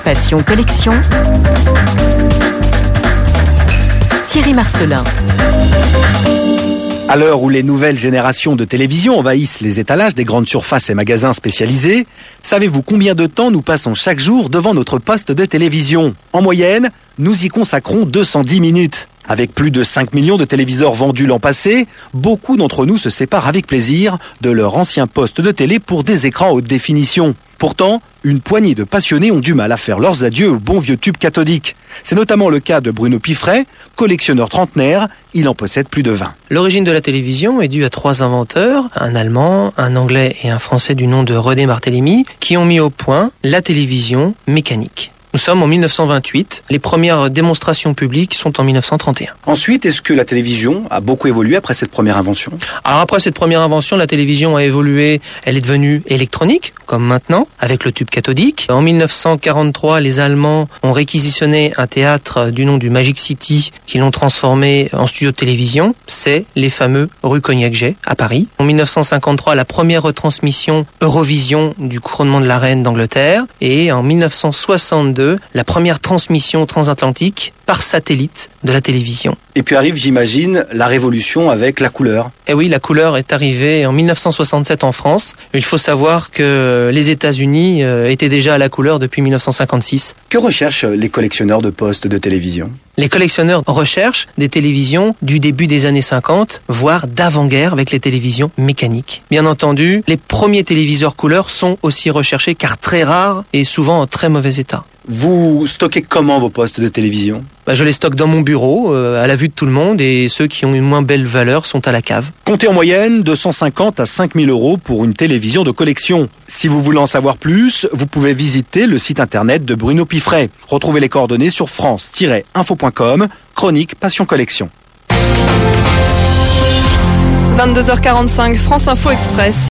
Passion Collection. Thierry Marcelin. À l'heure où les nouvelles générations de télévision envahissent les étalages des grandes surfaces et magasins spécialisés, savez-vous combien de temps nous passons chaque jour devant notre poste de télévision ? En moyenne, nous y consacrons 210 minutes. Avec plus de 5 millions de téléviseurs vendus l'an passé, beaucoup d'entre nous se séparent avec plaisir de leur ancien poste de télé pour des écrans haute définition. Pourtant, une poignée de passionnés ont du mal à faire leurs adieux au bon vieux tube cathodique. C'est notamment le cas de Bruno Piffret, collectionneur trentenaire, il en possède plus de 20. L'origine de la télévision est due à 3 inventeurs, un Allemand, un Anglais et un Français du nom de René Barthélemy, qui ont mis au point la télévision mécanique. Nous sommes en 1928, les premières démonstrations publiques sont en 1931. Ensuite, est-ce que la télévision a beaucoup évolué après cette première invention ? Alors après cette première invention, la télévision a évolué, elle est devenue électronique, comme maintenant, avec le tube cathodique. En 1943, les Allemands ont réquisitionné un théâtre du nom du Magic City, qui l'ont transformé en studio de télévision. C'est les fameux rue Cognac-Jay, à Paris. En 1953, la première retransmission Eurovision du couronnement de la reine d'Angleterre. Et en 1962, la première transmission transatlantique par satellite de la télévision. Et puis arrive, j'imagine, la révolution avec la couleur. Eh oui, la couleur est arrivée en 1967 en France. Il faut savoir que les États-Unis étaient déjà à la couleur depuis 1956. Que recherchent les collectionneurs de postes de télévision ? Les collectionneurs recherchent des télévisions du début des années 50, voire d'avant-guerre avec les télévisions mécaniques. Bien entendu, les premiers téléviseurs couleur sont aussi recherchés car très rares et souvent en très mauvais état. Vous stockez comment vos postes de télévision ? Je les stocke dans mon bureau, à la vue de tout le monde, et ceux qui ont une moins belle valeur sont à la cave. Comptez en moyenne de 150 à 5000 € pour une télévision de collection. Si vous voulez en savoir plus, vous pouvez visiter le site internet de Bruno Piffret. Retrouvez les coordonnées sur france-info.com, chronique Passion Collection. 22h45, France Info Express.